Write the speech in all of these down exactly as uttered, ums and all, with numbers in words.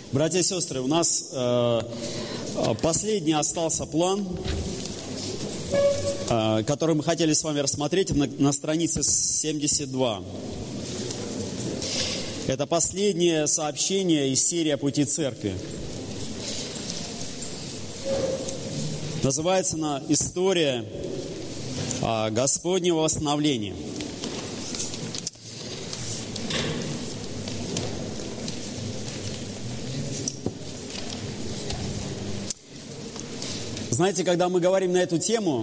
Братья и сестры, у нас э, последний остался план, э, который мы хотели с вами рассмотреть на, на странице семьдесят два. Это последнее сообщение из серии «О пути церкви». Называется она «История э, Господнего восстановления». Знаете, когда мы говорим на эту тему,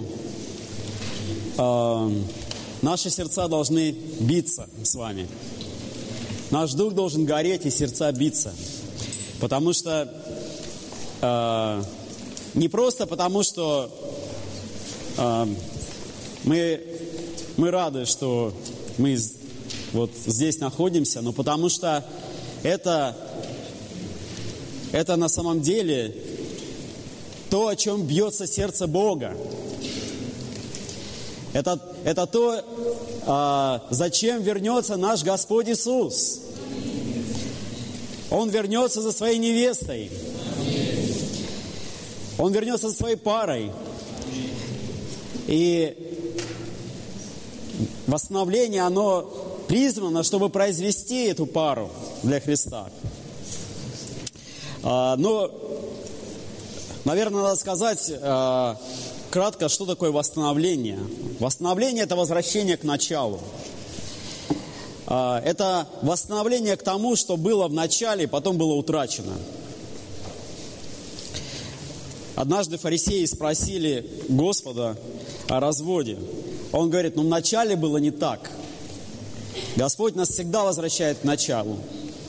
э, наши сердца должны биться с вами. Наш дух должен гореть и сердца биться. Потому что, э, не просто потому, что э, мы, мы рады, что мы вот здесь находимся, но потому что это, это на самом деле то, о чем бьется сердце Бога. Это, это то, а, зачем вернется наш Господь Иисус. Он вернется за своей невестой. Он вернется за своей парой. И восстановление, оно призвано, чтобы произвести эту пару для Христа. А, но Наверное, надо сказать э, кратко, что такое восстановление. Восстановление – это возвращение к началу. Э, это восстановление к тому, что было в начале, потом было утрачено. Однажды фарисеи спросили Господа о разводе. Он говорит, ну в начале было не так. Господь нас всегда возвращает к началу.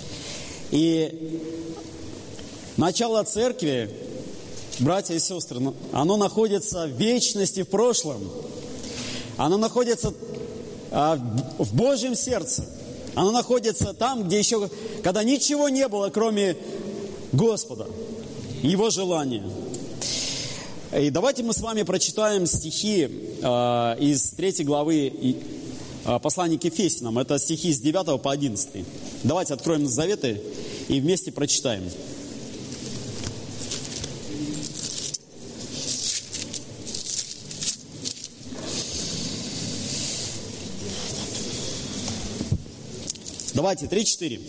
И начало церкви, братья и сестры, оно находится в вечности, в прошлом. Оно находится а, в Божьем сердце. Оно находится там, где еще, когда ничего не было, кроме Господа, Его желания. И давайте мы с вами прочитаем стихи а, из третьей главы а, послания к Ефесянам. Это стихи с девятого по одиннадцатый. Давайте откроем Заветы и вместе прочитаем. Давайте, три-четыре.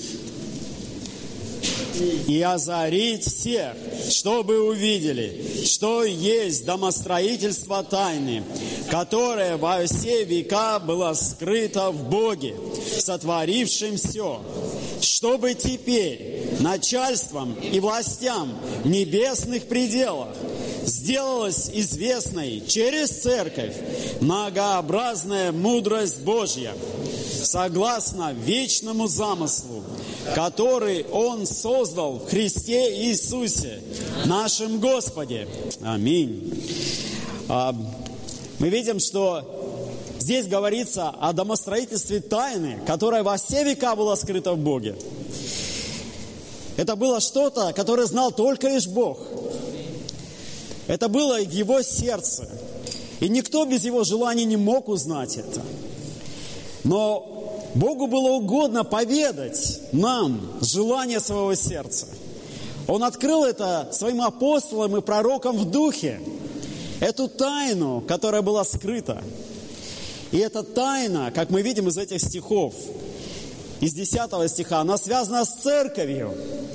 «И озарить всех, чтобы увидели, что есть домостроительство тайны, которое во все века было скрыто в Боге, сотворившем все, чтобы теперь начальством и властям в небесных пределах сделалась известной через Церковь многообразная мудрость Божья, согласно вечному замыслу, который Он создал в Христе Иисусе, нашем Господе». Аминь. Мы видим, что здесь говорится о домостроительстве тайны, которая во все века была скрыта в Боге. Это было что-то, которое знал только лишь Бог. Это было в Его сердце. И никто без Его желания не мог узнать это. Но Богу было угодно поведать нам желание своего сердца. Он открыл это своим апостолам и пророкам в духе. Эту тайну, которая была скрыта. И эта тайна, как мы видим из этих стихов, из десятого стиха, она связана с церковью.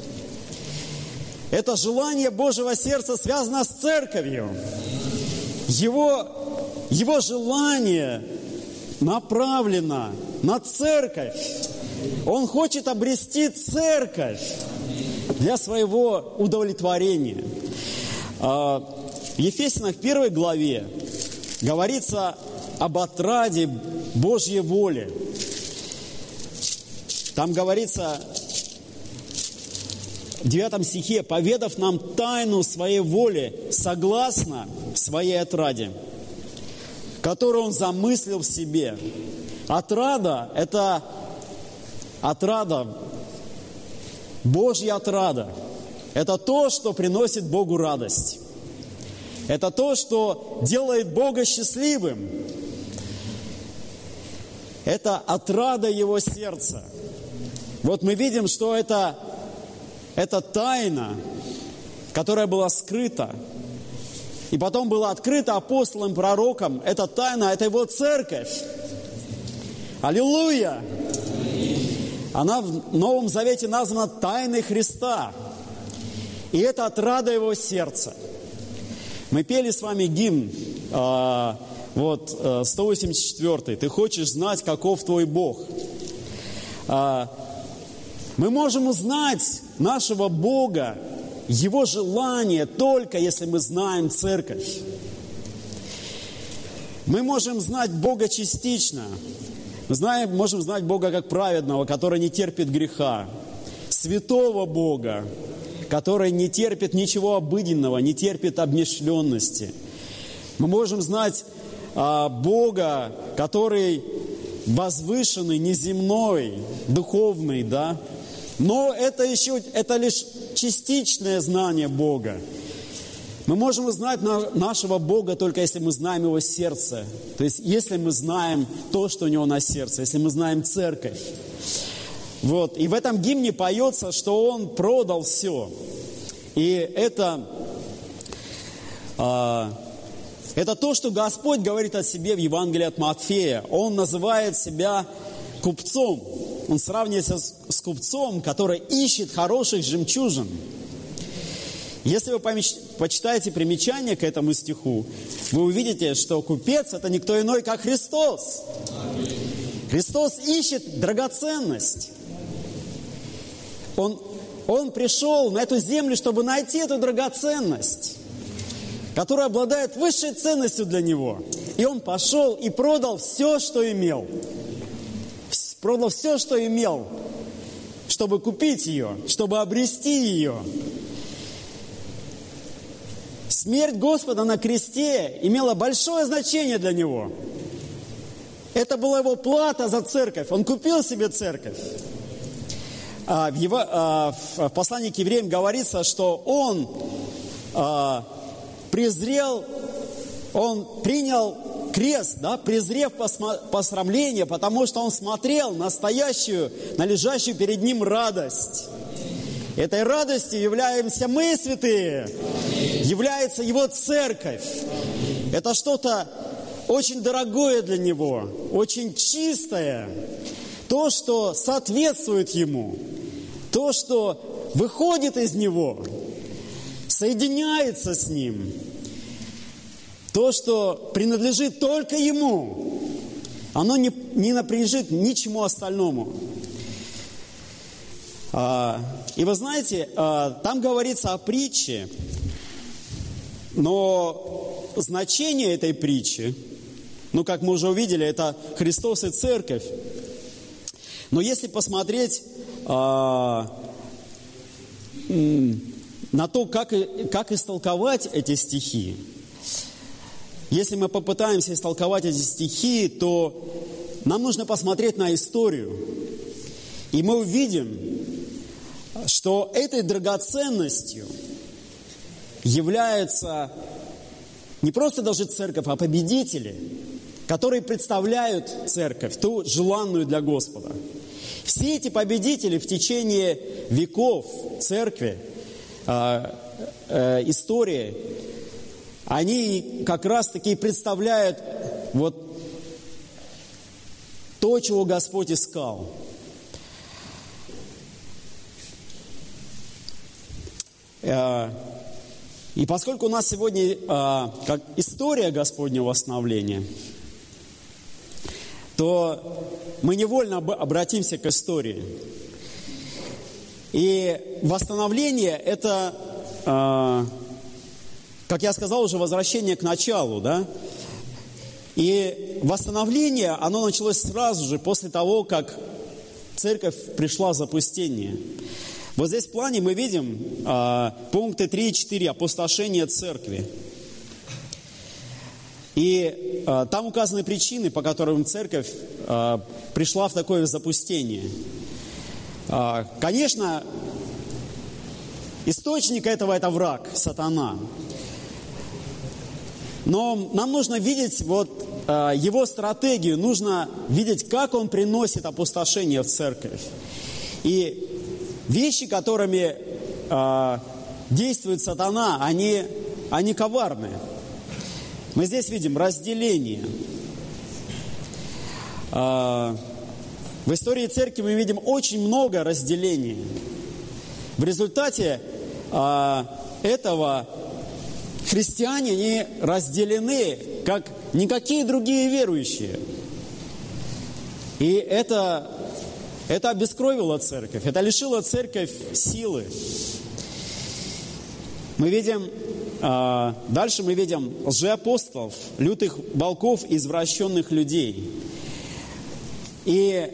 Это желание Божьего сердца связано с церковью. Его, его желание направлено на церковь. Он хочет обрести церковь для своего удовлетворения. В Ефесянах первой главе говорится об отраде Божьей воли. Там говорится в девятом стихе: «Поведав нам тайну своей воли согласно своей отраде, которую Он замыслил в себе». Отрада – это отрада, Божья отрада. Это то, что приносит Богу радость. Это то, что делает Бога счастливым. Это отрада Его сердца. Вот мы видим, что это это тайна, которая была скрыта, и потом была открыта апостолом, пророком. Эта тайна, это его церковь. Аллилуйя! Она в Новом Завете названа тайной Христа. И это отрада его сердца. Мы пели с вами гимн, э, вот, э, сто восемьдесят четвёртый. «Ты хочешь знать, каков твой Бог». Э, мы можем узнать нашего Бога, Его желание, только если мы знаем церковь. Мы можем знать Бога частично. Мы знаем, можем знать Бога как праведного, который не терпит греха. Святого Бога, который не терпит ничего обыденного, не терпит обмешленности. Мы можем знать а, Бога, который возвышенный, неземной, духовный, да. Но это еще, это лишь частичное знание Бога. Мы можем узнать на, нашего Бога только если мы знаем Его сердце. То есть, если мы знаем то, что у Него на сердце, если мы знаем церковь. Вот. И в этом гимне поется, что Он продал все. И это, э, это то, что Господь говорит о себе в Евангелии от Матфея. Он называет себя купцом. Он сравнивается с, с купцом, который ищет хороших жемчужин. Если вы помеч... почитаете примечание к этому стиху, вы увидите, что купец – это никто иной, как Христос. Христос ищет драгоценность. Он, он пришел на эту землю, чтобы найти эту драгоценность, которая обладает высшей ценностью для Него. И Он пошел и продал все, что имел. Продал все, что имел, чтобы купить ее, чтобы обрести ее. Смерть Господа на кресте имела большое значение для Него. Это была Его плата за церковь. Он купил себе церковь. В, его, в послании к евреям говорится, что Он презрел, Он принял крест, да, презрев посрамление, потому что Он смотрел на настоящую, на лежащую перед Ним радость. Этой радостью являемся мы, святые, является Его церковь. Это что-то очень дорогое для Него, очень чистое, то, что соответствует Ему, то, что выходит из Него, соединяется с Ним. То, что принадлежит только Ему, оно не, не принадлежит ничему остальному. А, и вы знаете, а, там говорится о притче, но значение этой притчи, ну, как мы уже увидели, это Христос и Церковь. Но если посмотреть а, на то, как, как истолковать эти стихи, если мы попытаемся истолковать эти стихи, то нам нужно посмотреть на историю. И мы увидим, что этой драгоценностью являются не просто даже церковь, а победители, которые представляют церковь, ту желанную для Господа. Все эти победители в течение веков церкви, э, э, истории, они как раз-таки представляют вот то, чего Господь искал. И поскольку у нас сегодня как история Господнего восстановления, то мы невольно обратимся к истории. И восстановление – это, как я сказал, уже возвращение к началу, да? И восстановление, оно началось сразу же после того, как церковь пришла в запустение. Вот здесь в плане мы видим а, пункты три и четыре, опустошение церкви. И а, там указаны причины, по которым церковь а, пришла в такое запустение. А, конечно, источник этого – это враг, сатана. Но нам нужно видеть вот а, его стратегию, нужно видеть, как он приносит опустошение в церковь. И вещи, которыми э, действует сатана, они, они коварны. Мы здесь видим разделение. Э, в истории церкви мы видим очень много разделений. В результате э, этого христиане, они разделены, как никакие другие верующие. И это, это обескровило церковь, это лишило церковь силы. Мы видим, э, дальше мы видим лжеапостолов, лютых волков, извращенных людей. И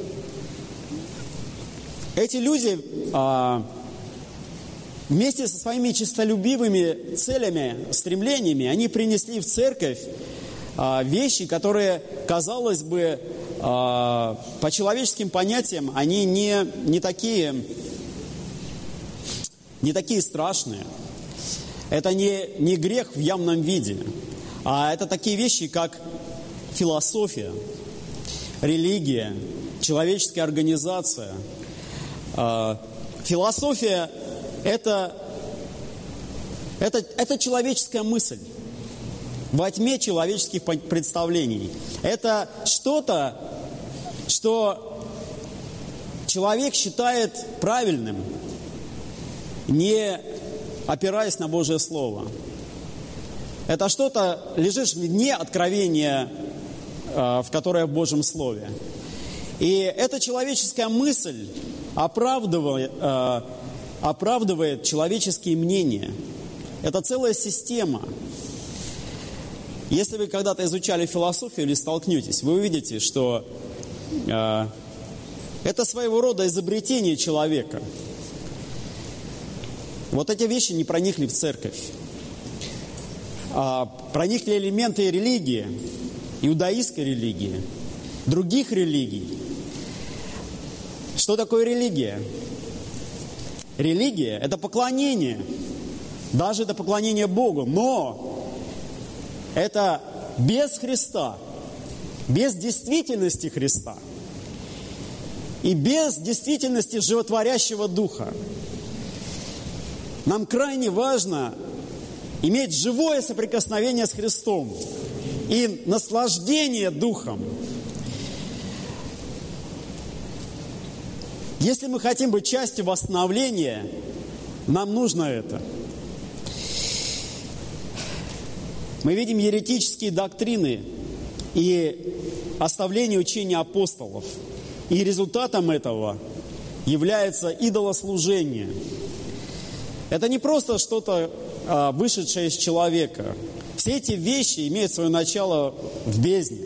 эти люди э, вместе со своими честолюбивыми целями, стремлениями, они принесли в церковь э, вещи, которые, казалось бы, э, по человеческим понятиям, они не, не такие, не такие страшные. Это не, не грех в явном виде, а это такие вещи, как философия, религия, человеческая организация. Философия – это, это, это человеческая мысль во тьме человеческих представлений. Это что-то, что человек считает правильным, не опираясь на Божье Слово. Это что-то, лежишь вне откровения, в которое в Божьем Слове. И эта человеческая мысль оправдывает, оправдывает человеческие мнения. Это целая система. Если вы когда-то изучали философию или столкнетесь, вы увидите, что это своего рода изобретение человека. Вот эти вещи не проникли в церковь. А проникли элементы религии, иудаистской религии, других религий. Что такое религия? Религия – это поклонение, даже это поклонение Богу, но это без Христа, без действительности Христа и без действительности животворящего Духа. Нам крайне важно иметь живое соприкосновение с Христом и наслаждение Духом. Если мы хотим быть частью восстановления, нам нужно это. Мы видим еретические доктрины и оставление учения апостолов. И результатом этого является идолослужение. Это не просто что-то, а, вышедшее из человека. Все эти вещи имеют свое начало в бездне.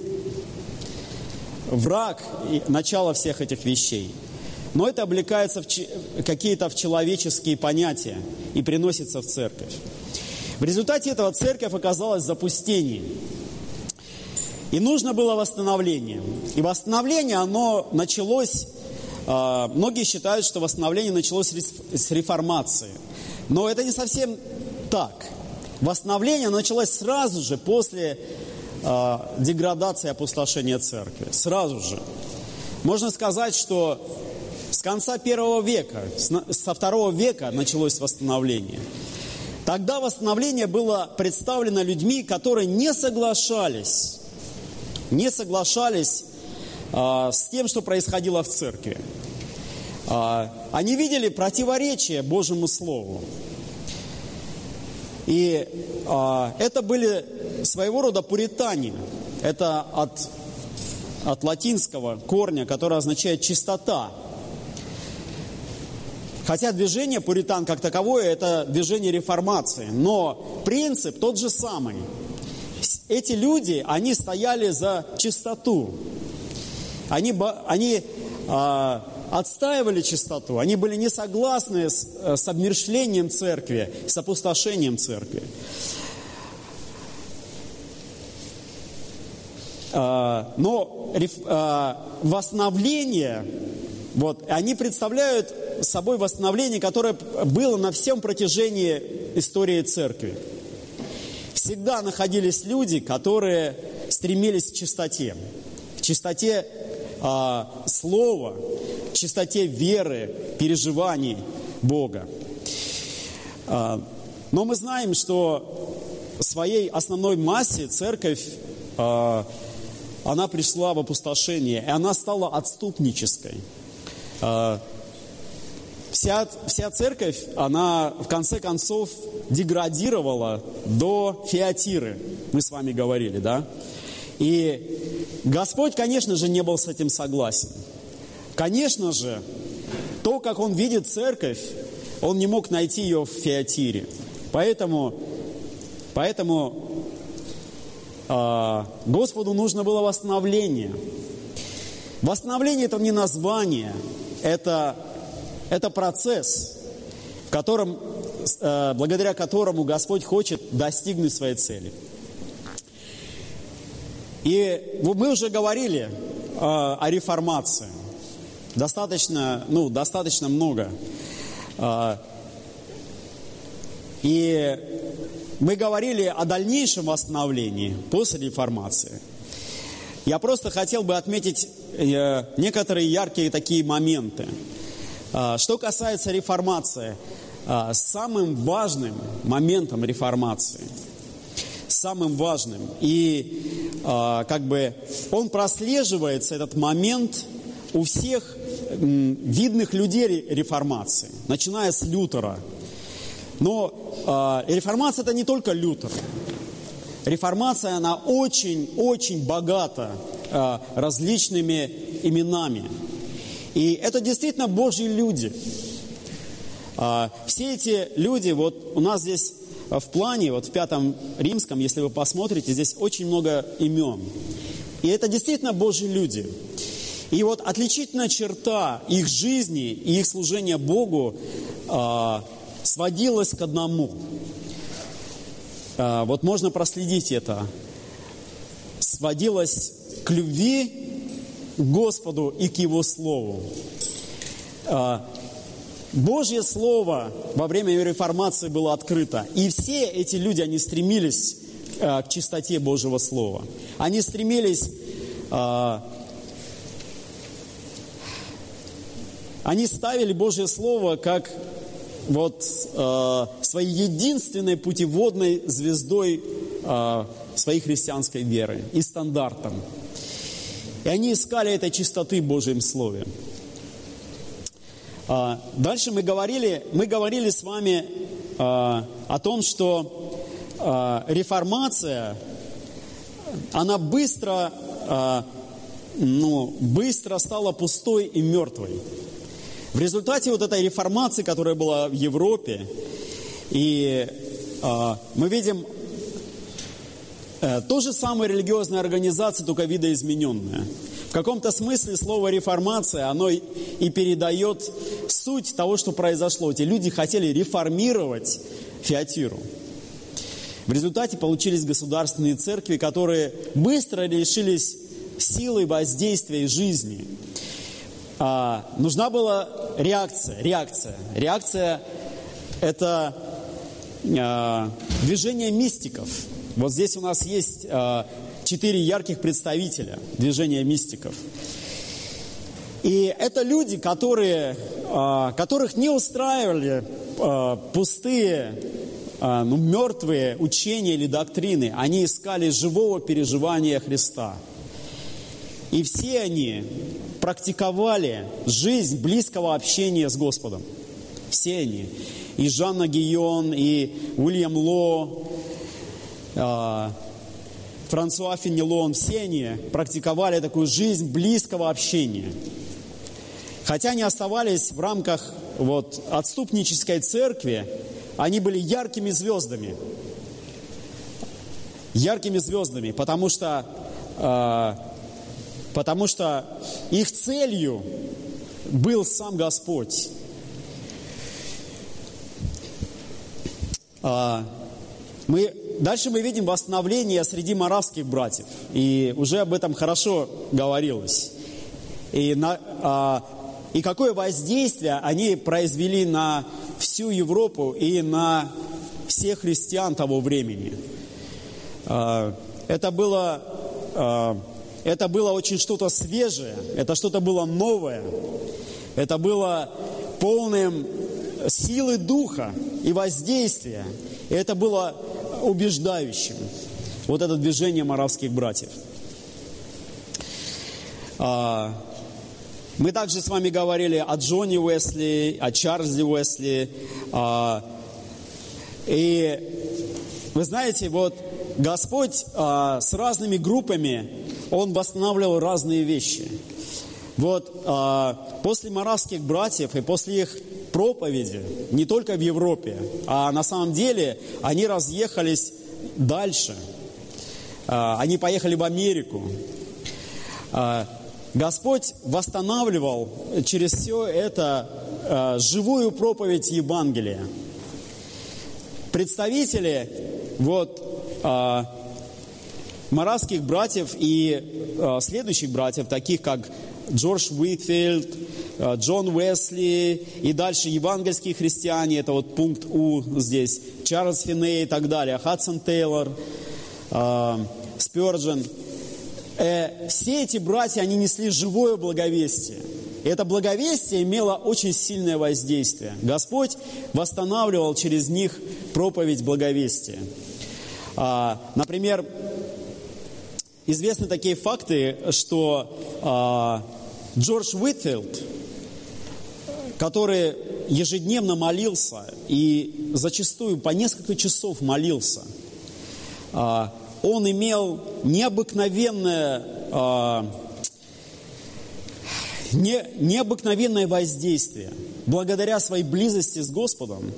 Враг – начало всех этих вещей. Но это облекается в ч... какие-то в человеческие понятия и приносится в церковь. В результате этого церковь оказалась в запустении. И нужно было восстановление. И восстановление, оно началось, э, многие считают, что восстановление началось с реформации. Но это не совсем так. Восстановление началось сразу же после э, деградации и опустошения церкви. Сразу же. Можно сказать, что с конца первого века, со второго века началось восстановление. Тогда восстановление было представлено людьми, которые не соглашались, не соглашались э, с тем, что происходило в церкви. Э, они видели противоречие Божьему Слову. И э, это были своего рода пуритане. Это от, от латинского корня, который означает чистота. Хотя движение пуритан как таковое – это движение реформации. Но принцип тот же самый. Эти люди, они стояли за чистоту. Они, они э, отстаивали чистоту. Они были не согласны с, с обмерщвлением церкви, с опустошением церкви. Э, но э, восстановление, вот, они представляют собой восстановление, которое было на всем протяжении истории церкви. Всегда находились люди, которые стремились к чистоте, к чистоте э, слова, к чистоте веры, переживаний Бога. Но мы знаем, что в своей основной массе церковь, она пришла в опустошение, и она стала отступнической. Вся, вся церковь, она в конце концов деградировала до Фиатиры, мы с вами говорили, да? И Господь, конечно же, не был с этим согласен. Конечно же, то, как Он видит церковь, Он не мог найти ее в Фиатире. Поэтому, поэтому э, Господу нужно было восстановление. Восстановление – это не название, это, это процесс, в котором, э, благодаря которому Господь хочет достигнуть своей цели. И мы уже говорили э, о реформации. Достаточно, ну, достаточно много. Э, и мы говорили о дальнейшем восстановлении после реформации. Я просто хотел бы отметить э, некоторые яркие такие моменты. Э, что касается реформации, э, самым важным моментом реформации, самым важным, и э, как бы он прослеживается, этот момент, у всех э, видных людей реформации, начиная с Лютера. Но э, реформация – это не только Лютер. Реформация, она очень-очень богата э, различными именами. И это действительно Божьи люди. Э, все эти люди, вот у нас здесь в плане, вот в Пятом Римском, если вы посмотрите, здесь очень много имен. И это действительно Божьи люди. И вот отличительная черта их жизни и их служения Богу э, сводилась к одному. Э, вот можно проследить это. Сводилась к любви к Господу и к Его Слову. Э, Божье Слово во время реформации было открыто. И все эти люди, они стремились э, к чистоте Божьего Слова. Они стремились... Э, они ставили Божье Слово как вот, э, своей единственной путеводной звездой э, своей христианской веры и стандартом. И они искали этой чистоты в Божьем Слове. Дальше мы говорили, мы говорили с вами э, о том, что э, реформация, она быстро, э, ну, быстро стала пустой и мертвой. В результате вот этой реформации, которая была в Европе, и э, мы видим э, то же самое религиозная организация, только видоизмененная. В каком-то смысле слово «реформация», оно и передает суть того, что произошло. Эти люди хотели реформировать Фиатиру. В результате получились государственные церкви, которые быстро лишились силы воздействия и жизни. А, нужна была реакция. Реакция. Реакция – это а, движение мистиков. Вот здесь у нас есть... А, четыре ярких представителя движения мистиков. И это люди, которые, которых не устраивали пустые, ну, мертвые учения или доктрины. Они искали живого переживания Христа. И все они практиковали жизнь близкого общения с Господом. Все они. И Жанна Гийон, и Уильям Ло, Франсуа Фенелон, все они практиковали такую жизнь близкого общения. Хотя они оставались в рамках вот, отступнической церкви, они были яркими звездами. Яркими звездами, потому что, э, потому что их целью был сам Господь. Э, мы... Дальше мы видим восстановление среди моравских братьев. И уже об этом хорошо говорилось. И, на, а, и какое воздействие они произвели на всю Европу и на всех христиан того времени. А, это было, а, это было очень что-то свежее, это что-то было новое. Это было полным силы духа и воздействия. И это было убеждающим. Вот это движение моравских братьев. Мы также с вами говорили о Джоне Уэсли, о Чарльзе Уэсли. И вы знаете, вот Господь с разными группами, Он восстанавливал разные вещи. Вот после моравских братьев и после их проповеди, не только в Европе, а на самом деле они разъехались дальше. Они поехали в Америку. Господь восстанавливал через все это живую проповедь Евангелия. Представители вот, моравских братьев и следующих братьев, таких как Джордж Уитфилд, Джон Уэсли и дальше евангельские христиане, это вот пункт У здесь, Чарльз Финней и так далее, Хадсон Тейлор, Спёрджен. Все эти братья, они несли живое благовестие. И это благовестие имело очень сильное воздействие. Господь восстанавливал через них проповедь благовестия. Например, известны такие факты, что Джордж Уитфилд, который ежедневно молился и зачастую по несколько часов молился, он имел необыкновенное, не, необыкновенное воздействие. Благодаря своей близости с Господом,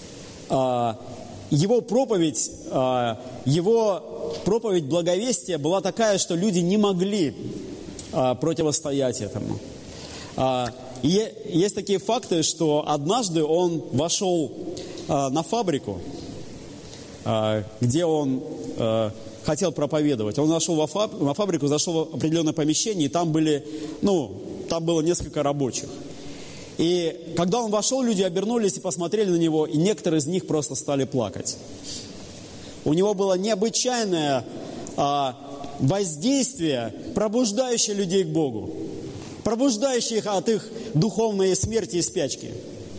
его проповедь, его проповедь благовестия была такая, что люди не могли противостоять этому. И есть такие факты, что однажды он вошел на фабрику, где он хотел проповедовать. Он зашел во фаб, на фабрику, зашел в определенное помещение, и там были, ну, там было несколько рабочих. И когда он вошел, люди обернулись и посмотрели на него, и некоторые из них просто стали плакать. У него было необычайное а, воздействие, пробуждающее людей к Богу, пробуждающее их от их духовной смерти и спячки.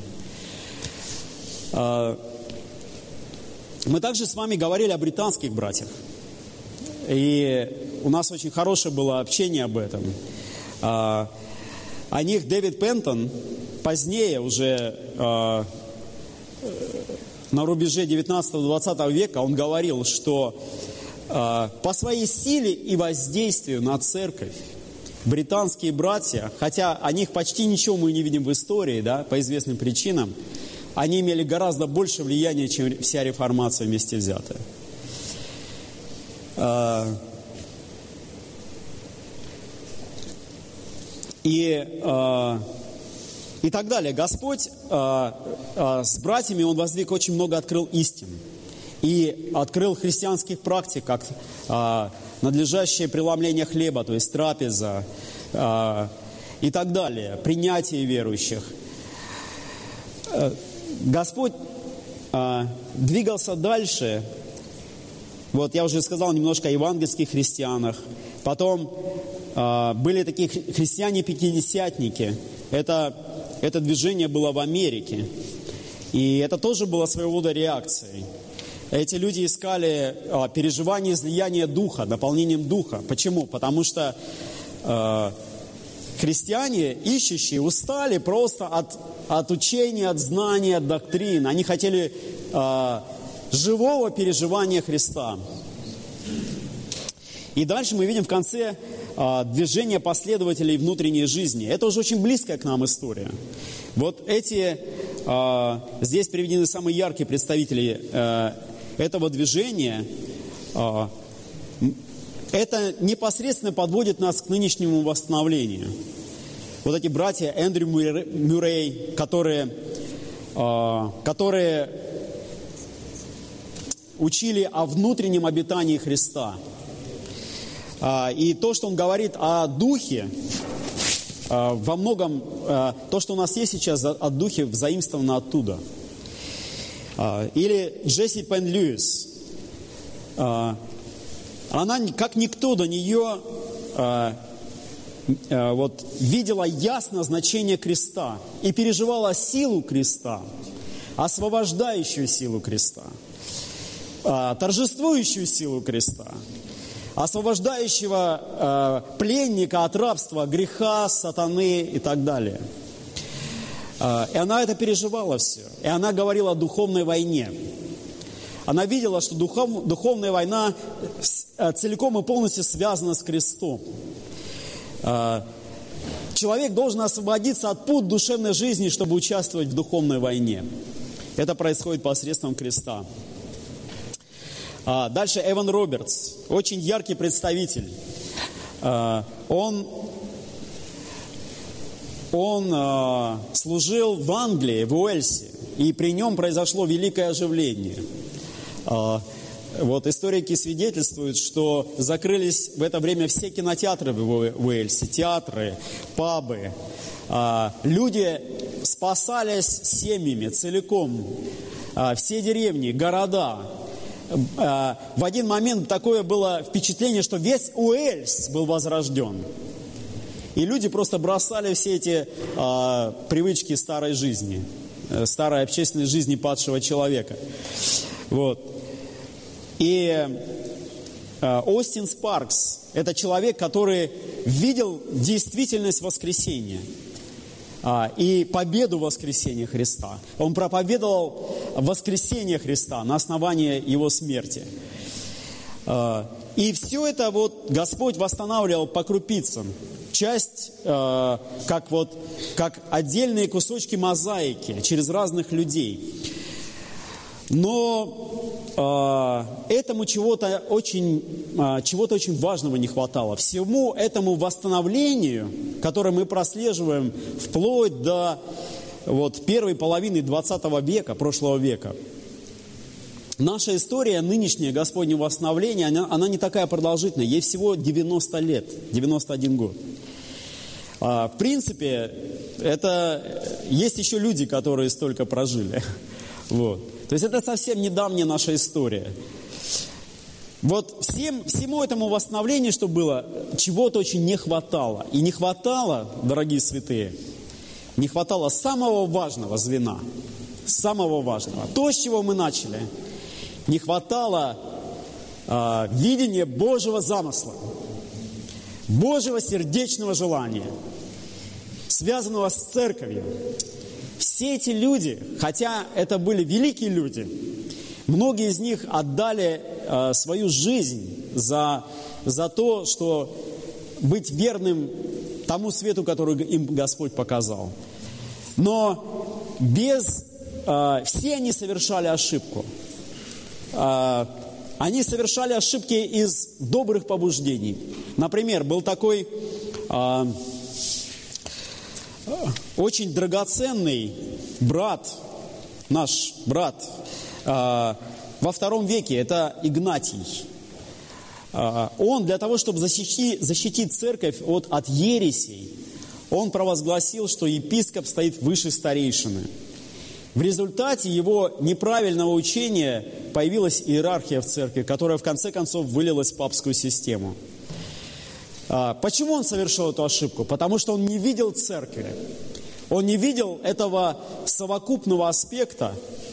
А, мы также с вами говорили о британских братьях. И у нас очень хорошее было общение об этом. А, о них Дэвид Пентон позднее, уже а, на рубеже девятнадцатого-двадцатого века, он говорил, что а, по своей силе и воздействию на церковь британские братья, хотя о них почти ничего мы не видим в истории, да, по известным причинам, они имели гораздо больше влияния, чем вся реформация вместе взятая. И, и так далее. Господь с братьями, Он воздвиг очень много, открыл истин. И открыл христианских практик, как надлежащее преломление хлеба, то есть трапеза и так далее, принятие верующих. Господь двигался дальше. Вот я уже сказал немножко о евангельских христианах. Потом э, были такие христиане-пятидесятники. Это, это движение было в Америке. И это тоже было своего рода реакцией. Эти люди искали э, переживание излияния духа, наполнением духа. Почему? Потому что э, христиане, ищущие, устали просто от, от учения, от знаний, от доктрин. Они хотели э, живого переживания Христа. И дальше мы видим в конце э, движение последователей внутренней жизни. Это уже очень близкая к нам история. Вот эти, э, здесь приведены самые яркие представители э, этого движения. Э, это непосредственно подводит нас к нынешнему восстановлению. Вот эти братья Эндрю Мюррей, которые, э, которые учили о внутреннем обитании Христа. И то, что он говорит о Духе, во многом, то, что у нас есть сейчас о Духе, взаимствовано оттуда. Или Джесси Пен Льюис. Она, как никто до нее, вот, видела ясно значение креста и переживала силу креста. освобождающую силу креста, торжествующую силу креста, освобождающего пленника от рабства, греха, сатаны и так далее. И она это переживала все. И она говорила о духовной войне. Она видела, что духов, духовная война целиком и полностью связана с крестом. Человек должен освободиться от пут душевной жизни, чтобы участвовать в духовной войне. Это происходит посредством креста. Дальше Эван Робертс, очень яркий представитель. Он, он служил в Англии, в Уэльсе, и при нем произошло великое оживление. Вот историки свидетельствуют, что закрылись в это время все кинотеатры в Уэльсе, театры, пабы. Люди спасались семьями целиком, все деревни, города. В один момент такое было впечатление, что весь Уэльс был возрожден. И люди просто бросали все эти а, привычки старой жизни, старой общественной жизни падшего человека. Вот. И а, Остин Спаркс – это человек, который видел действительность воскресения а, и победу воскресения Христа. Он проповедовал воскресение Христа на основании Его смерти. А, и все это вот Господь восстанавливал по крупицам. Часть, э, как, вот, как отдельные кусочки мозаики через разных людей. Но э, этому чего-то очень, э, чего-то очень важного не хватало. Всему этому восстановлению, которое мы прослеживаем вплоть до вот, первой половины двадцатого века, прошлого века. Наша история, нынешнее Господне восстановление, она, она не такая продолжительная. Ей всего девяносто лет, девяносто один год. А, в принципе, это есть еще люди, которые столько прожили. Вот. То есть это совсем недавняя наша история. Вот всем, всему этому восстановлению, что было, чего-то очень не хватало. И не хватало, дорогие святые, не хватало самого важного звена. Самого важного. То, с чего мы начали. Не хватало э, видения Божьего замысла, Божьего сердечного желания, связанного с церковью. Все эти люди, хотя это были великие люди, многие из них отдали э, свою жизнь за, за то, что быть верным тому свету, который им Господь показал. Но без... Э, все они совершали ошибку. Они совершали ошибки из добрых побуждений. Например, был такой э, очень драгоценный брат, наш брат, э, во втором веке, это Игнатий. Э, он для того, чтобы защитить, защитить церковь от, от ересей, он провозгласил, что епископ стоит выше старейшины. В результате его неправильного учения появилась иерархия в церкви, которая в конце концов вылилась в папскую систему. Почему он совершил эту ошибку? Потому что он не видел церкви. Он не видел этого совокупного аспекта,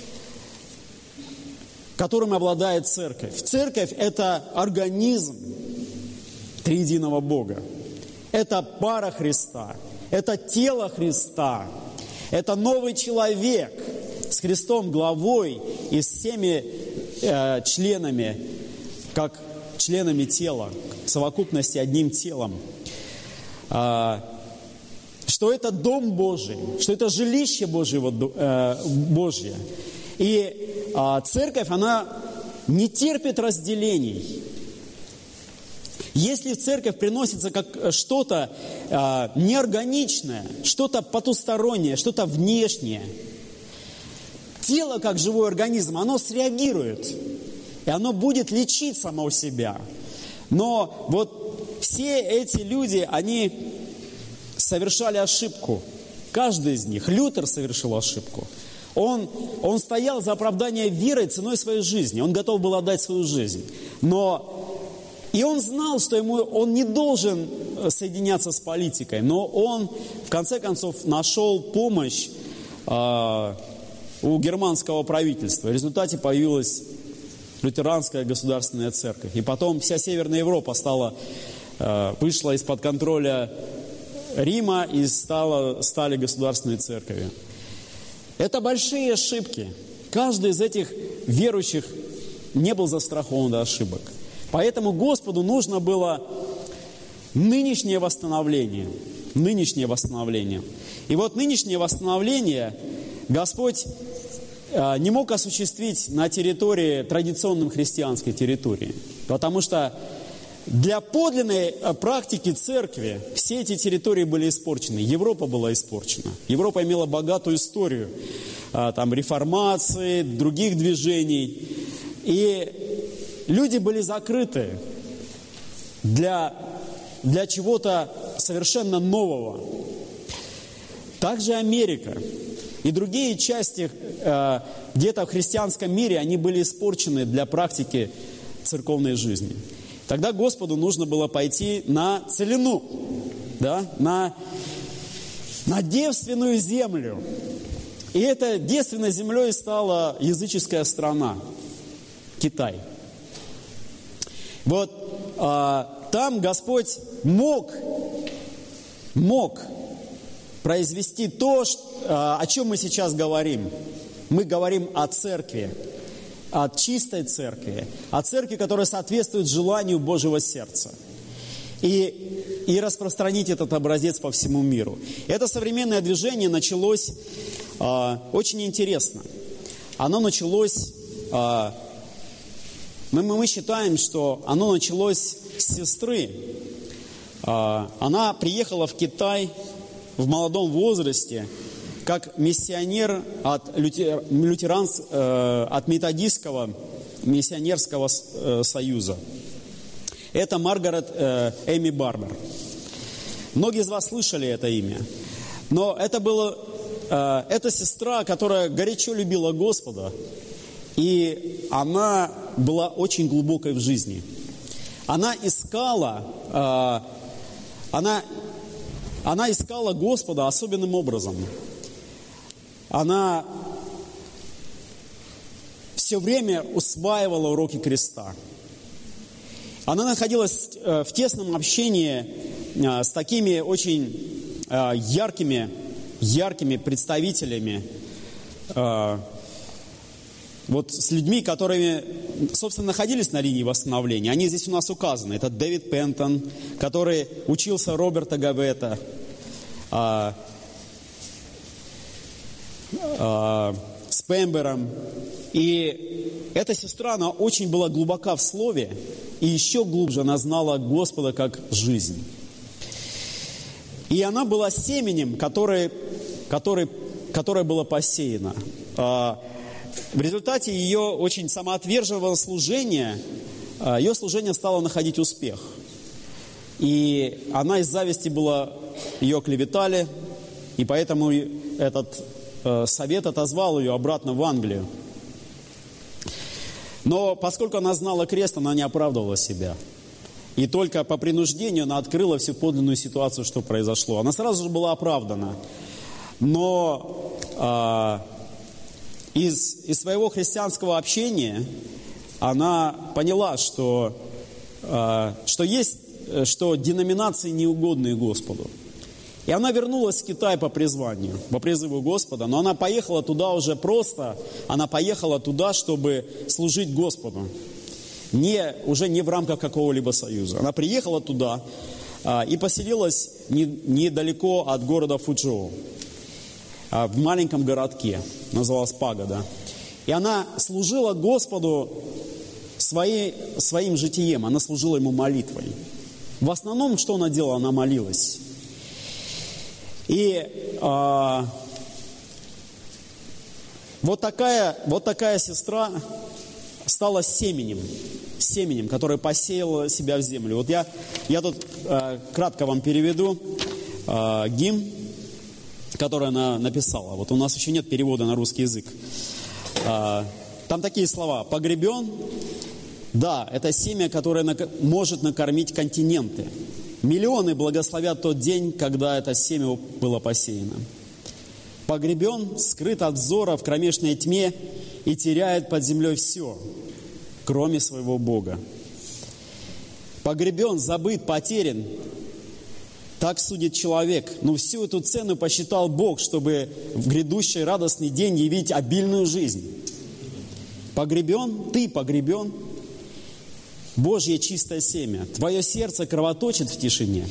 которым обладает церковь. Церковь – это организм триединого Бога. Это пара Христа. Это тело Христа. Это новый человек с Христом главой и с всеми э, членами, как членами тела, в совокупности одним телом. А, что это дом Божий, что это жилище Божьего, э, Божье. И а, церковь, она не терпит разделений. Если в церковь приносится как что-то э, неорганичное, что-то потустороннее, что-то внешнее, тело, как живой организм, оно среагирует, и оно будет лечить само себя. Но вот все эти люди, они совершали ошибку. Каждый из них. Лютер совершил ошибку. Он, он стоял за оправдание верой ценой своей жизни. Он готов был отдать свою жизнь. Но... И он знал, что ему, он не должен соединяться с политикой, но он, в конце концов, нашел помощь э, у германского правительства. В результате появилась лютеранская государственная церковь. И потом вся Северная Европа стала, вышла из-под контроля Рима и стала, стали государственной церковью. Это большие ошибки. Каждый из этих верующих не был застрахован от ошибок. Поэтому Господу нужно было нынешнее восстановление. Нынешнее восстановление. И вот нынешнее восстановление Господь не мог осуществить на территории, традиционной христианской территории. Потому что для подлинной практики церкви все эти территории были испорчены. Европа была испорчена. Европа имела богатую историю там, реформации, других движений. И люди были закрыты для, для чего-то совершенно нового. Также Америка и другие части э, где-то в христианском мире, они были испорчены для практики церковной жизни. Тогда Господу нужно было пойти на целину, да, на, на девственную землю. И этой девственной землей стала языческая страна, Китай. Вот э, там Господь мог, мог произвести то, о чем мы сейчас говорим. Мы говорим о церкви, о чистой церкви, о церкви, которая соответствует желанию Божьего сердца. И, и распространить этот образец по всему миру. Это современное движение началось э, очень интересно. Оно началось, э, мы, мы считаем, что оно началось с сестры. Э, она приехала в Китай в молодом возрасте, как миссионер от, лютер, лютеранс, э, от методистского миссионерского э, союза. Это Маргарет э, Эми Барбер. Многие из вас слышали это имя. Но это была э, эта сестра, которая горячо любила Господа, и она была очень глубокой в жизни. Она искала, э, она Она искала Господа особенным образом. Она все время усваивала уроки креста. Она находилась в тесном общении с такими очень яркими, яркими представителями, вот с людьми, которые, собственно, находились на линии восстановления. Они здесь у нас указаны. Это Дэвид Пентон, который учился Роберта Гавета, а, а, с Пембером. И эта сестра, она очень была глубока в слове, и еще глубже она знала Господа как жизнь. И она была семенем, который, который, которое было посеяно. А, В результате ее очень самоотверженного служения, ее служение стало находить успех. И она из зависти была, ее клеветали, и поэтому этот совет отозвал ее обратно в Англию. Но поскольку она знала крест, она не оправдывала себя. И только по принуждению она открыла всю подлинную ситуацию, что произошло. Она сразу же была оправдана. Но а, из, из своего христианского общения она поняла, что, а, что есть, что деноминации неугодны Господу. И она вернулась в Китай по призванию, по призыву Господа, но она поехала туда уже просто, она поехала туда, чтобы служить Господу, не, уже не в рамках какого-либо союза. Она приехала туда а, и поселилась не, недалеко от города Фучжоу, а, в маленьком городке, называлась Пагода. И она служила Господу своей, своим житием, она служила Ему молитвой. В основном, что она делала? Она молилась. И а, вот, такая, вот такая сестра стала семенем, семенем, которое посеяло себя в землю. Вот я, я тут а, кратко вам переведу а, гимн, который она написала. Вот у нас еще нет перевода на русский язык. А, там такие слова: «Погребен». Да, это семя, которое нак- может накормить континенты. Миллионы благословят тот день, когда это семя было посеяно. Погребен, скрыт от взора в кромешной тьме и теряет под землей все, кроме своего Бога. Погребен, забыт, потерян. Так судит человек. Но всю эту цену посчитал Бог, чтобы в грядущий радостный день явить обильную жизнь. Погребен, ты погребен. Божье чистое семя. Твое сердце кровоточит в тишине.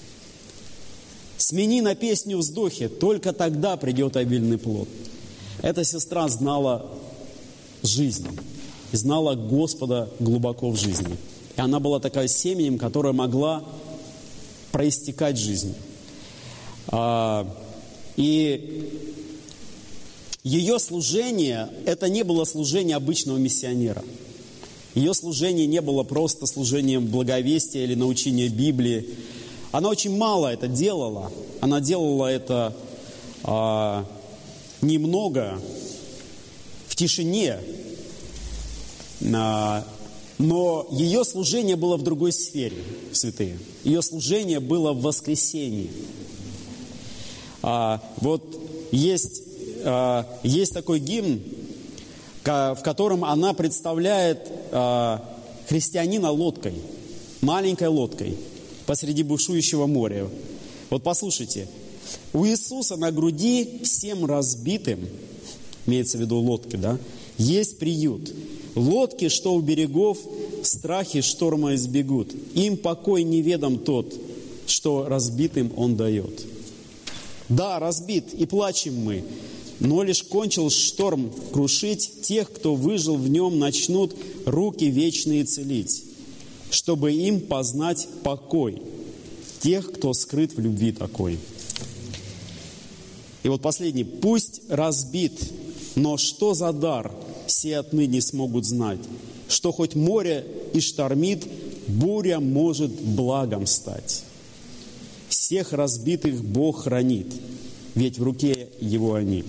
Смени на песню вздохи, только тогда придет обильный плод. Эта сестра знала жизнь, знала Господа глубоко в жизни. И она была такая семенем, которая могла проистекать жизнью. И ее служение, это не было служение обычного миссионера. Ее служение не было просто служением благовестия или научения Библии. Она очень мало это делала. Она делала это а, немного, в тишине. А, но ее служение было в другой сфере, святые. Ее служение было в воскресении. А, вот есть, а, есть такой гимн, в котором она представляет а, христианина лодкой, маленькой лодкой, посреди бушующего моря. Вот послушайте. У Иисуса на груди всем разбитым, имеется в виду лодки, да, есть приют. Лодки, что у берегов, в страхе шторма избегут. Им покой неведом тот, что разбитым Он дает. Да, разбит, и плачем мы, но лишь кончил шторм крушить, тех, кто выжил в нем, начнут руки вечные целить, чтобы им познать покой тех, кто скрыт в любви такой. И вот последний. Пусть разбит, но что за дар все отныне смогут знать, что хоть море и штормит, буря может благом стать. Всех разбитых Бог хранит, ведь в руке Его они.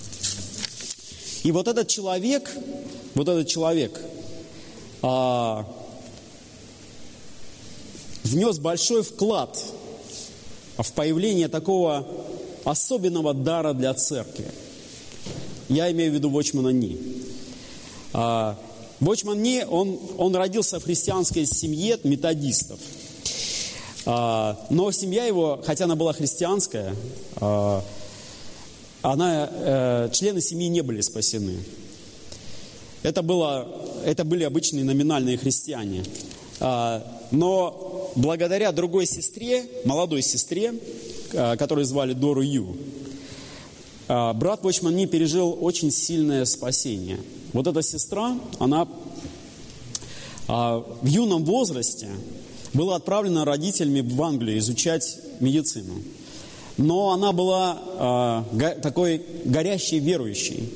И вот этот человек, вот этот человек а, внес большой вклад в появление такого особенного дара для церкви. Я имею в виду Watchman Nee. А, Watchman Nee, он, он родился в христианской семье методистов. А, но семья его, хотя она была христианская, а, она, э, члены семьи не были спасены. Это, было, это были обычные номинальные христиане. А, но благодаря другой сестре, молодой сестре, а, которую звали Дору Ю, а, брат Watchman Nee пережил очень сильное спасение. Вот эта сестра, она а, в юном возрасте была отправлена родителями в Англию изучать медицину. Но она была а, го, такой горящей верующей.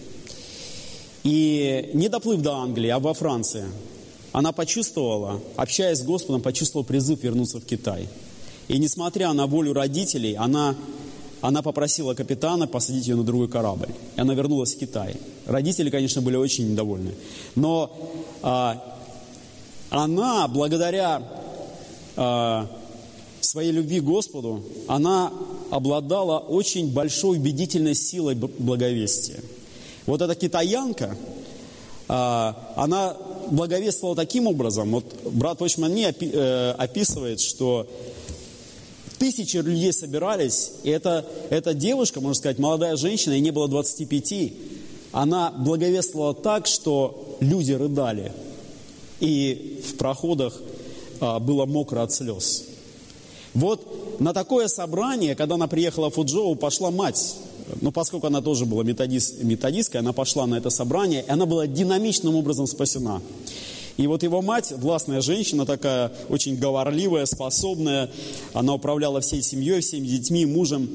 И не доплыв до Англии, а во Франции, она почувствовала, общаясь с Господом, почувствовала призыв вернуться в Китай. И несмотря на волю родителей, она, она попросила капитана посадить ее на другой корабль. И она вернулась в Китай. Родители, конечно, были очень недовольны. Но а, она, благодаря а, своей любви к Господу, она обладала очень большой убедительной силой благовестия. Вот эта китаянка, она благовествовала таким образом. Вот брат Watchman Nee описывает, что тысячи людей собирались, и эта, эта девушка, можно сказать, молодая женщина, ей не было двадцати пяти, она благовествовала так, что люди рыдали, и в проходах было мокро от слез. Вот на такое собрание, когда она приехала в Фуджоу, пошла мать. Ну, поскольку она тоже была методист, методисткой, она пошла на это собрание, и она была динамичным образом спасена. И вот его мать, властная женщина такая, очень говорливая, способная, она управляла всей семьей, всеми детьми, мужем.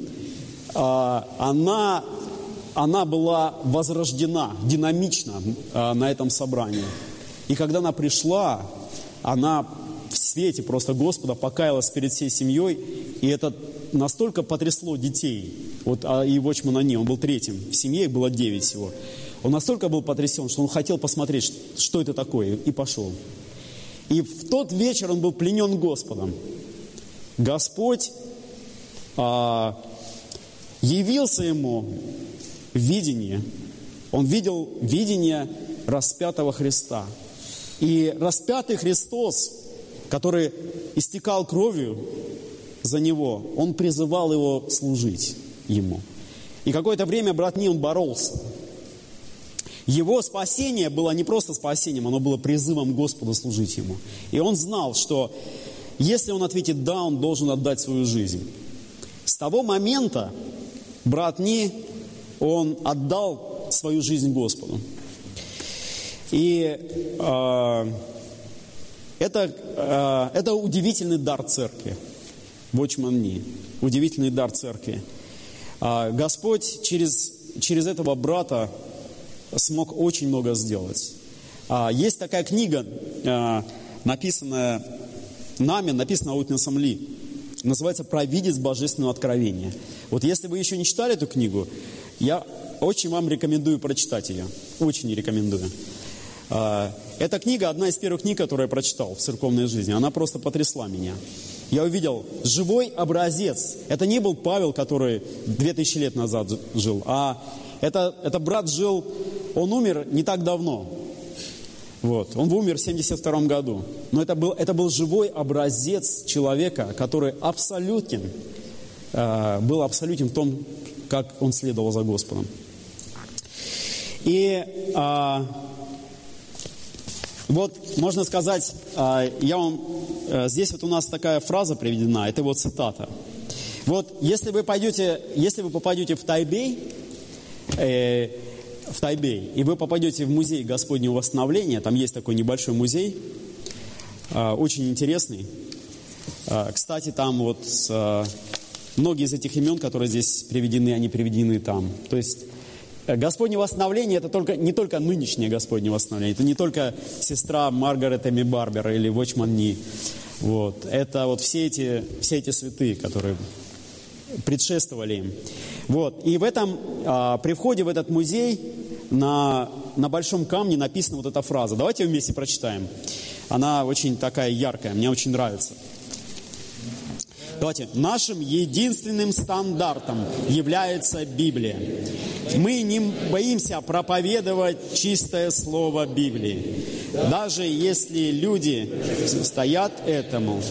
Она, она была возрождена динамично на этом собрании. И когда она пришла, она в свете просто Господа покаялась перед всей семьей, и это настолько потрясло детей. Вот, а и Watchman Nee, он был третьим в семье, их было девять всего. Он настолько был потрясен, что он хотел посмотреть, что это такое, и пошел. И в тот вечер он был пленен Господом. Господь а, явился ему видение. Он видел видение распятого Христа. И распятый Христос, который истекал кровью за него, он призывал его служить ему. И какое-то время брат Ни, он боролся. Его спасение было не просто спасением, оно было призывом Господу служить ему. И он знал, что если он ответит «да», он должен отдать свою жизнь. С того момента брат Ни, он отдал свою жизнь Господу. И э, это, э, это удивительный дар церкви. Watchman Nee. Удивительный дар церкви. Э, Господь через, через этого брата смог очень много сделать. Э, есть такая книга, э, написанная нами, написанная Уитнесом Ли. Называется «Провидец божественного откровения». Вот если вы еще не читали эту книгу, я очень вам рекомендую прочитать ее. Очень рекомендую. Эта книга одна из первых книг, которую я прочитал в церковной жизни. Она просто потрясла меня. Я увидел живой образец. Это не был Павел, который две тысячи лет назад жил, а это, это брат жил, он умер не так давно. Вот. Он умер в семьдесят втором году. Но это был, это был живой образец человека, который абсолютен, э, был абсолютен в том, как он следовал за Господом. И э, вот, можно сказать, э, я вам, э, здесь вот у нас такая фраза приведена, это вот цитата. Вот, если вы пойдете, если вы попадете в Тайбэй, э, в Тайбэй, и вы попадете в музей Господнего восстановления, там есть такой небольшой музей, э, очень интересный. Э, кстати, там вот э, многие из этих имен, которые здесь приведены, они приведены там. То есть э, Господне восстановление это только, не только нынешнее Господне восстановление, это не только сестра Маргарет Эми Барбер или Watchman Nee. Вот. Это вот все эти, все эти святые, которые предшествовали им. Вот. И в этом, а, при входе в этот музей на, на большом камне написана вот эта фраза. Давайте ее вместе прочитаем. Она очень такая яркая, мне очень нравится. Давайте. Нашим единственным стандартом является Библия. Мы не боимся проповедовать чистое слово Библии. Даже если люди стоят этому.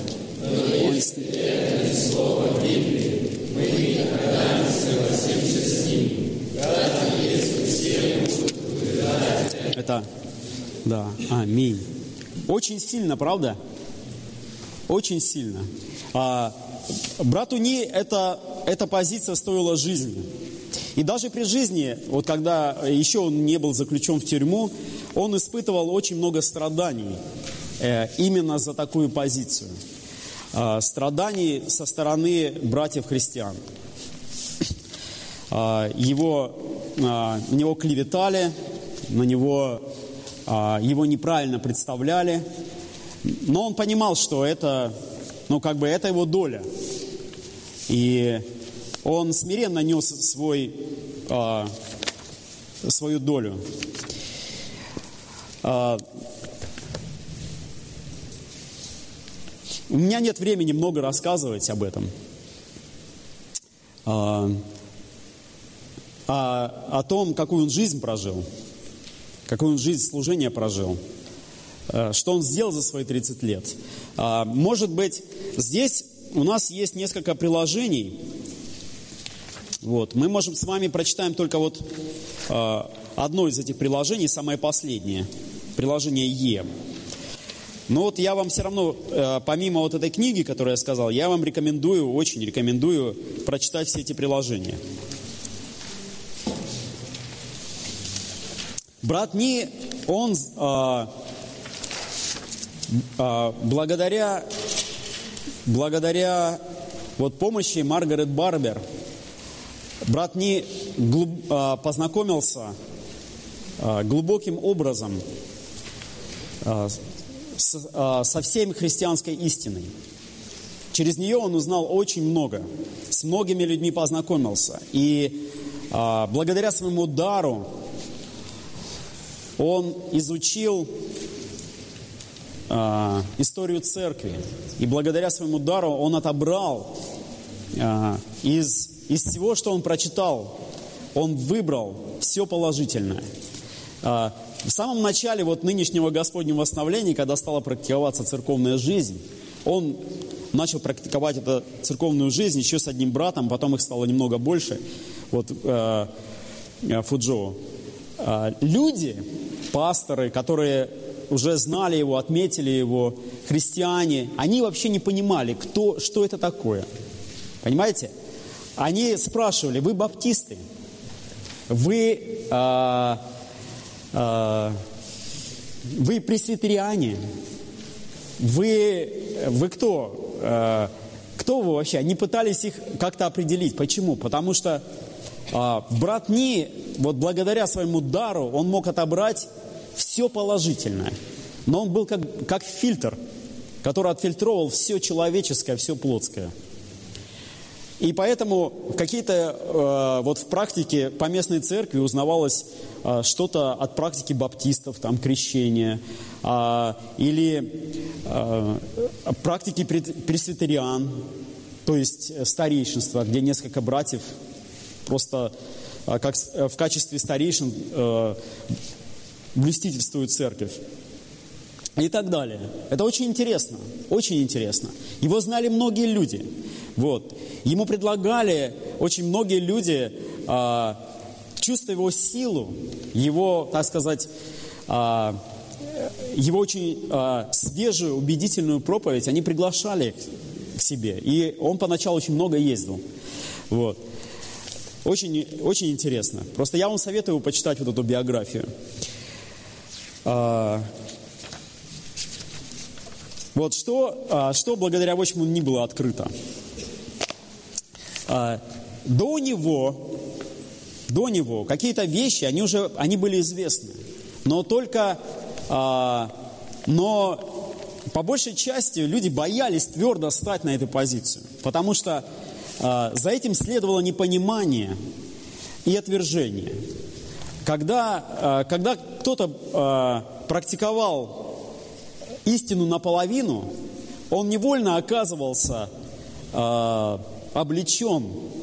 Слово Библии. Мы никогда не согласимся с ним, даже если все будут выдать это. Это, да, аминь. Очень сильно, правда? Очень сильно. А, брату Ни эта, эта позиция стоила жизни. И даже при жизни, вот когда еще он не был заключен в тюрьму, он испытывал очень много страданий э, именно за такую позицию. Страданий со стороны братьев-христиан. Его, на него клеветали, на него, его неправильно представляли. Но он понимал, что это, ну, как бы это его доля. И он смиренно нес свой, свою долю. У меня нет времени много рассказывать об этом. А, а, о том, какую он жизнь прожил, какую он жизнь служения прожил, а, что он сделал за свои тридцать лет. А, может быть, здесь у нас есть несколько приложений. Вот. Мы можем с вами прочитаем только вот а, одно из этих приложений, самое последнее. Приложение Е. Но вот я вам все равно, помимо вот этой книги, которую я сказал, я вам рекомендую, очень рекомендую прочитать все эти приложения. Брат Ни, он а, а, благодаря, благодаря вот помощи Маргарет Барбер, брат Ни глуб, а, познакомился а, глубоким образом а, со всей христианской истиной. Через нее он узнал очень много. С многими людьми познакомился. И а, благодаря своему дару он изучил а, историю церкви. И благодаря своему дару он отобрал а, из, из всего, что он прочитал, Он выбрал все положительное. В самом начале вот нынешнего Господнего восстановления, когда стала практиковаться церковная жизнь, он начал практиковать эту церковную жизнь еще с одним братом, потом их стало немного больше, вот э, Фуджоу. Э, люди, пасторы, которые уже знали его, отметили его, христиане, они вообще не понимали, кто, что это такое. Понимаете? Они спрашивали: вы баптисты? Вы, э, э, вы пресвитериане? Вы, вы кто? Э, кто вы вообще? Они пытались их как-то определить. Почему? Потому что э, брат Ни, вот благодаря своему дару, он мог отобрать все положительное. Но он был как, как фильтр, который отфильтровал все человеческое, все плотское. И поэтому в какие-то, э, вот в практике поместной церкви узнавалось э, что-то от практики баптистов, там, крещения, э, или э, практики пресвитериан, то есть старейшинства, где несколько братьев просто э, как, в качестве старейшин э, блюстительствуют церковь. И так далее. Это очень интересно, очень интересно. Его знали многие люди. Вот. Ему предлагали очень многие люди, э, чувствуя его силу, его, так сказать, э, его очень э, свежую, убедительную проповедь, они приглашали к себе. И он поначалу очень много ездил. Вот. Очень, очень интересно. Просто я вам советую почитать вот эту биографию. Э, Вот что, что благодаря Watchman не было открыто. До него, до него какие-то вещи, они уже они были известны. Но только, но по большей части люди боялись твердо стать на эту позицию. Потому что за этим следовало непонимание и отвержение. Когда, когда кто-то практиковал истину наполовину, он невольно оказывался э, облечен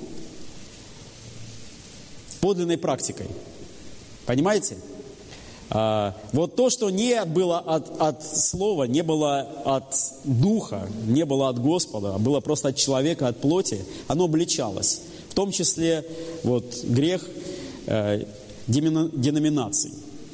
подлинной практикой. Понимаете? Э, вот то, что не было от, от слова, не было от духа, не было от Господа, а было просто от человека, от плоти, оно обличалось. В том числе вот, грех э, деноминаций.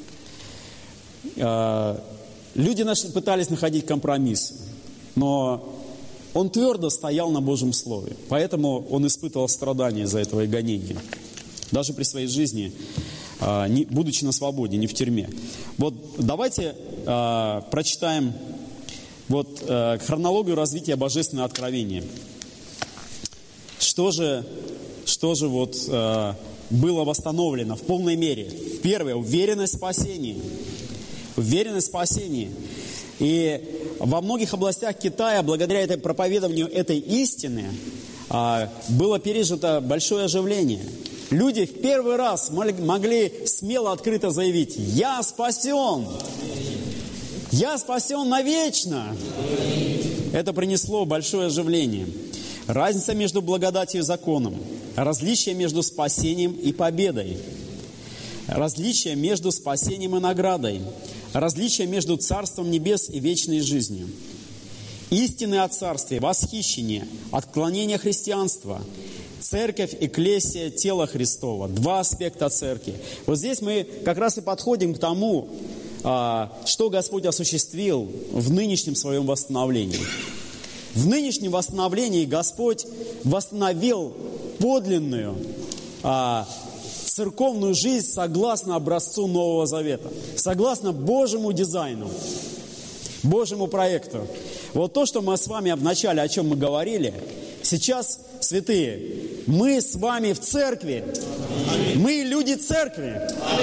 Э, Люди пытались находить компромиссы, но он твердо стоял на Божьем Слове. Поэтому он испытывал страдания из-за этого и гонения. Даже при своей жизни, будучи на свободе, не в тюрьме. Вот давайте прочитаем вот хронологию развития божественного откровения. Что же, что же вот было восстановлено в полной мере? Первое, уверенность в спасении. Уверенность в спасении. И во многих областях Китая, благодаря этой проповедованию этой истины, было пережито большое оживление. Люди в первый раз могли смело, открыто заявить: «Я спасен! Я спасен навечно!» Это принесло большое оживление. Разница между благодатью и законом. Различие между спасением и победой. Различие между спасением и наградой. Различие между Царством Небес и вечной жизнью. Истины о Царстве, восхищение, отклонение христианства, церковь, экклесия, тело Христово. Два аспекта церкви. Вот здесь мы как раз и подходим к тому, что Господь осуществил в нынешнем своем восстановлении. В нынешнем восстановлении Господь восстановил подлинную церковную жизнь согласно образцу Нового Завета, согласно Божьему дизайну, Божьему проекту. Вот то, что мы с вами в начале, о чем мы говорили, сейчас, святые, мы с вами в церкви, мы люди церкви,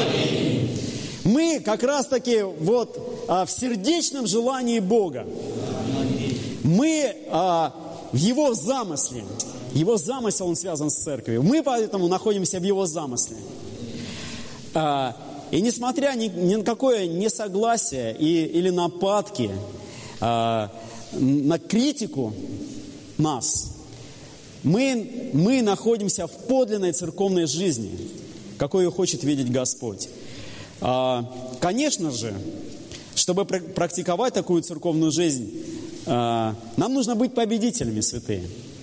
мы как раз-таки вот а, в сердечном желании Бога, мы а, в Его замысле. Его замысел, он связан с церковью. Мы поэтому находимся в Его замысле. И несмотря ни, ни на какое несогласие и, или нападки, на критику нас, мы, мы находимся в подлинной церковной жизни. какой ее хочет видеть Господь. Конечно же, чтобы практиковать такую церковную жизнь, нам нужно быть победителями, святые.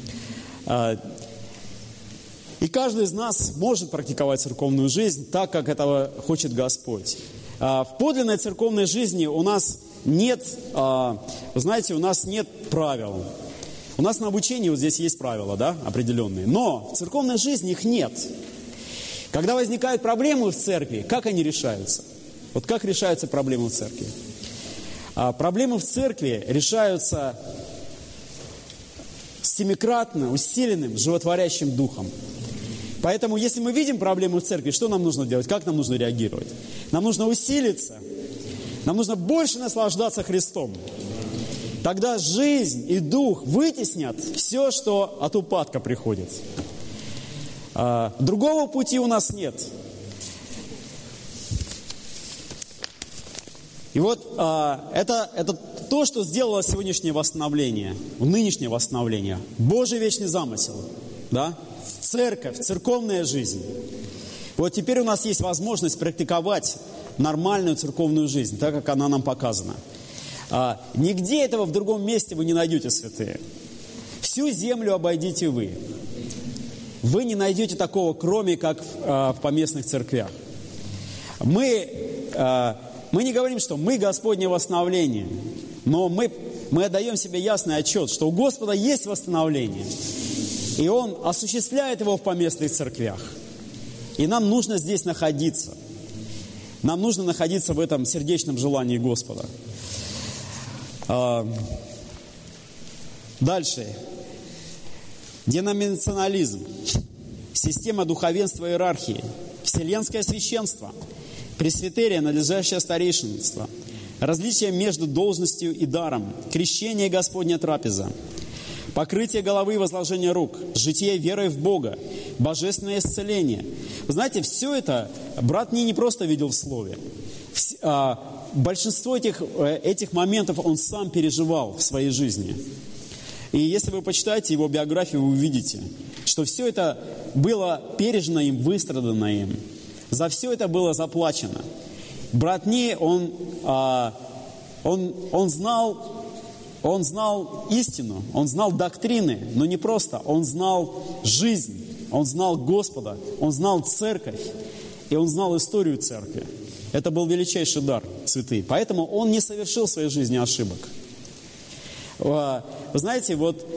И каждый из нас может практиковать церковную жизнь так, как этого хочет Господь. В подлинной церковной жизни у нас нет, вы знаете, у нас нет правил. У нас на обучении вот здесь есть правила, да, определенные. Но в церковной жизни их нет. Когда возникают проблемы в церкви, как они решаются? Вот как решаются проблемы в церкви? Проблемы в церкви решаются семикратно усиленным животворящим духом. Поэтому, если мы видим проблему в церкви, что нам нужно делать? Как нам нужно реагировать? Нам нужно усилиться. Нам нужно больше наслаждаться Христом. Тогда жизнь и дух вытеснят все, что от упадка приходит. Другого пути у нас нет. И вот это, это то, что сделало сегодняшнее восстановление, нынешнее восстановление. Божий вечный замысел, да? Церковь, церковная жизнь. Вот теперь у нас есть возможность практиковать нормальную церковную жизнь, так как она нам показана. А, нигде этого в другом месте вы не найдете, святые. Всю землю обойдите вы. Вы не найдете такого, кроме как в, а, в поместных церквях. Мы, а, мы не говорим, что мы Господне восстановление, но мы, мы отдаем себе ясный отчет, что у Господа есть восстановление. И Он осуществляет его в поместных церквях. И нам нужно здесь находиться. Нам нужно находиться в этом сердечном желании Господа. Дальше. Деноминационализм. Система духовенства и иерархии. Вселенское священство. Пресвитерия, надлежащее старейшинство. Различие между должностью и даром. Крещение, Господня трапеза. Покрытие головы и возложение рук, житие верой в Бога, божественное исцеление. Вы знаете, все это брат не, не просто видел в слове. Большинство этих, этих моментов он сам переживал в своей жизни. И если вы почитаете его биографию, вы увидите, что все это было пережено им, выстрадано им. За все это было заплачено. Брат Не, он, он, он знал... Он знал истину, он знал доктрины, но не просто. Он знал жизнь, он знал Господа, он знал церковь, и он знал историю церкви. Это был величайший дар, святые. Поэтому он не совершил в своей жизни ошибок. Вы знаете, вот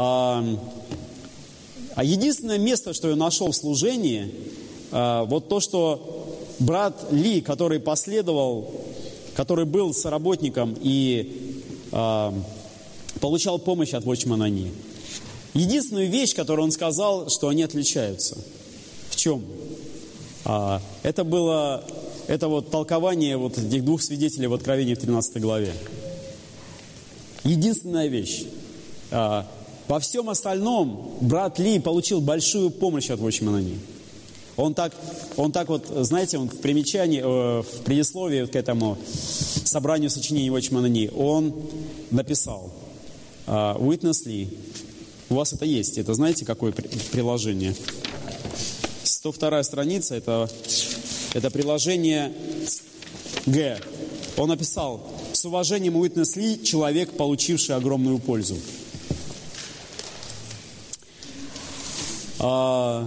единственное место, что я нашел в служении, вот то, что брат Ли, который последовал, который был соработником и получал помощь от вотчмана Ни. Единственную вещь, которую он сказал, что они отличаются. В чем? А, это было, это вот толкование вот этих двух свидетелей в Откровении в тринадцатой главе. Единственная вещь. А, во всем остальном брат Ли получил большую помощь от вотчмана Ни. Он так, он так вот, знаете, он в примечании, э, в предисловии к этому собранию сочинений вотчмана Ни, он написал Witness Lee. У вас это есть. Это знаете, какое приложение? сто вторая страница, это, это приложение Г. Он написал: с уважением, Witness Lee, человек, получивший огромную пользу. А...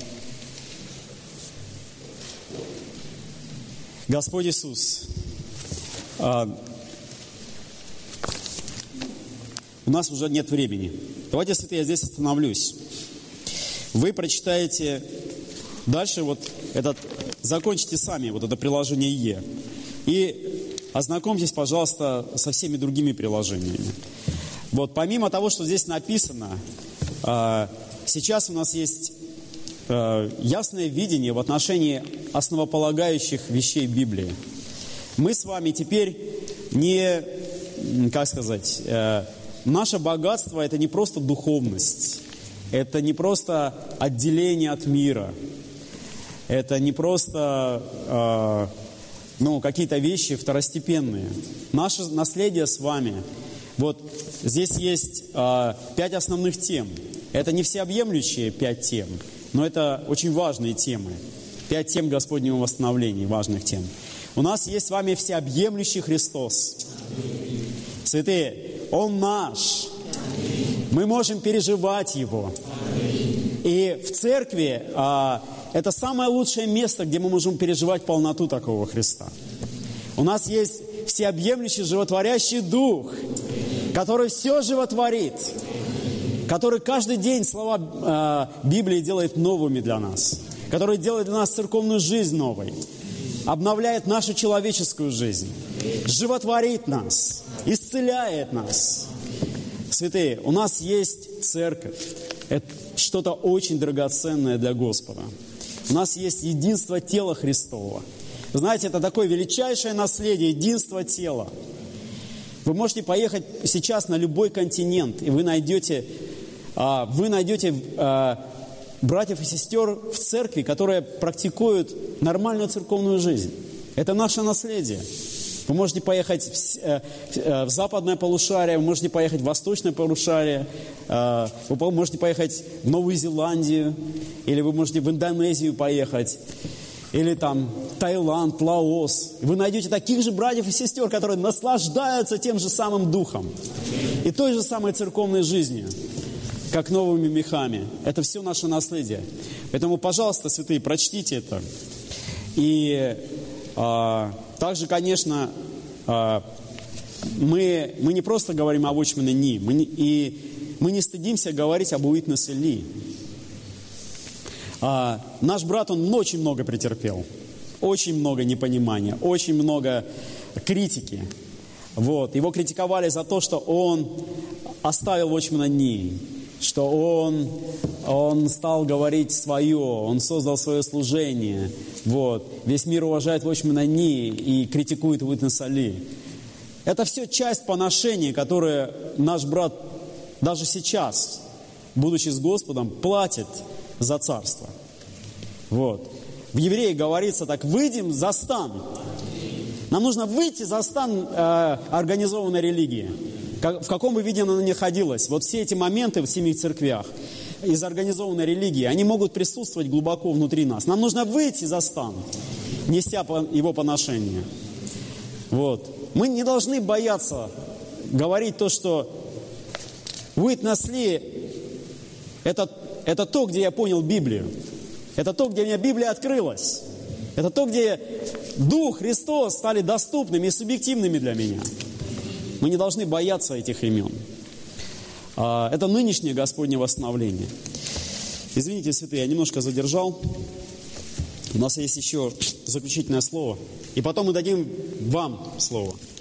Господь Иисус, а... у нас уже нет времени. Давайте, святые, я здесь остановлюсь. Вы прочитаете дальше вот этот, закончите сами вот это приложение Е. И ознакомьтесь, пожалуйста, со всеми другими приложениями. Вот помимо того, что здесь написано, сейчас у нас есть ясное видение в отношении основополагающих вещей Библии. Мы с вами теперь не, как сказать, наше богатство – это не просто духовность, это не просто отделение от мира, это не просто э, ну, какие-то вещи второстепенные. Наше наследие с вами, вот здесь есть э, пять основных тем. Это не всеобъемлющие пять тем, но это очень важные темы. Пять тем Господнего восстановления, важных тем. У нас есть с вами всеобъемлющий Христос. Святые, Он наш. Мы можем переживать Его. И в церкви а, это самое лучшее место, где мы можем переживать полноту такого Христа. У нас есть всеобъемлющий животворящий Дух, который все животворит, который каждый день слова э, Библии делает новыми для нас, который делает для нас церковную жизнь новой, обновляет нашу человеческую жизнь, животворит нас, исцеляет нас. Святые, у нас есть церковь. Это что-то очень драгоценное для Господа. У нас есть единство тела Христова. Знаете, это такое величайшее наследие, единство тела. Вы можете поехать сейчас на любой континент, и вы найдете, вы найдете братьев и сестер в церкви, которые практикуют нормальную церковную жизнь. Это наше наследие. Вы можете поехать в западное полушарие, вы можете поехать в восточное полушарие, вы можете поехать в Новую Зеландию, или вы можете в Индонезию поехать, или там Таиланд, Лаос. Вы найдете таких же братьев и сестер, которые наслаждаются тем же самым духом и той же самой церковной жизнью, как новыми мехами. Это все наше наследие. Поэтому, пожалуйста, святые, прочтите это. И а, также, конечно, а, мы, мы не просто говорим об Watchman Nee, мы не, и мы не стыдимся говорить об Уитнесе Ли. А, наш брат, он очень много претерпел. Очень много непонимания, очень много критики. Вот. Его критиковали за то, что он оставил Watchman Nee, что он, он стал говорить свое, он создал свое служение. Вот. Весь мир уважает Watchman Nee и критикует Уитнеса Ли. Это все часть поношения, которое наш брат даже сейчас, будучи с Господом, платит за царство. Вот. В Евреи говорится так: выйдем за стан. Нам нужно выйти за стан э, организованной религии. Как, в каком бы виде она ни находилась. Вот все эти моменты в семи церквях из организованной религии, они могут присутствовать глубоко внутри нас. Нам нужно выйти за стан, неся его поношение. Вот. Мы не должны бояться говорить то, что Уитнес Ли это, это то, где я понял Библию. Это то, где у меня Библия открылась. Это то, где Дух, Христос стали доступными и субъективными для меня. Мы не должны бояться этих имен. Это нынешнее Господне восстановление. Извините, святые, я немножко задержал. У нас есть еще заключительное слово. И потом мы дадим вам слово.